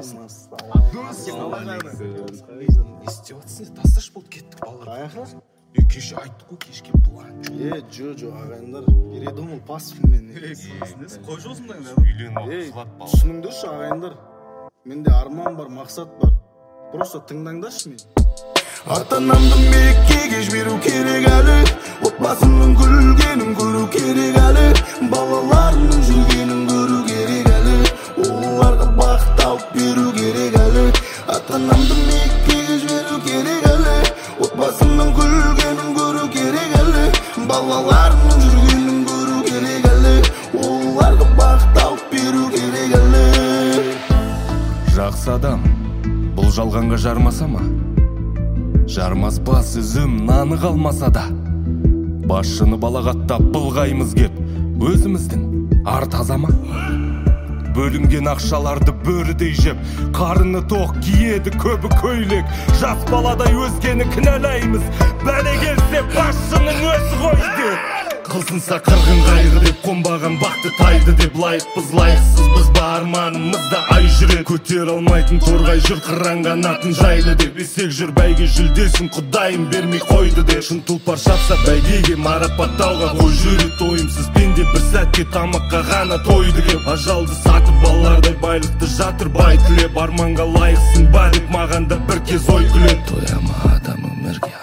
Не істеп жатсың? Тасташ болып кеттік балалар. Қаяққа? Кеше айттық қой кешке план. Жо ағайындар передумал пасовмен. Қой жосыңдар. Түсініңдерші ағайындар. Менде арман бар, мақсат бар. Просто тыңдаңдаршы мені. Ата-анамды Меккеге жіберу керек әлі, отбасымның күлгенін көру керек әлі, балаларымның жүргенін көру керек әлі, оларға бақыт тауып беру керек әлі. Ата-анамды Меккеге жіберу керек әлі, отбасымның күлгенін көру керек әлі, балаларымның жүргенін көру керек әлі, оларға бақыт тауып беру керек әлі. Жақсы адам бұл жалғанға жармаса ма? Жармаспа сөзім наны қалмаса да, басшыны балағаттап былғаймыз кеп, өзіміздің ар таза ма? Бөлінген ақшаларды бөрідей жеп, қарыны тоқ киеді көбі көйлек, жас баладай өзгені кінәлаймыз, бәле келсе басшының өзі қойды. Қылсынса қырғын қайғы деп, қонбаған бақты тайды деп, лайықпыз лайықсыз біз ба арманымызда ай жүреді, көтер алмайтын торғай жүр қыран қанатын жайлы деп, есек жүр бәйге жүлдесін құдайым бермей қойды деп, шын тұлпар шапса бәйгеге марапаттауға қой жүреді, тойымсыз пенде бір сәтке тамаққа ғана тойды кеп, ажалды сатып балалардай байлықты жатырбай тілеп, арманға лайықсың ба деп маған да бір кез ой күледі. Тояма адам өмірге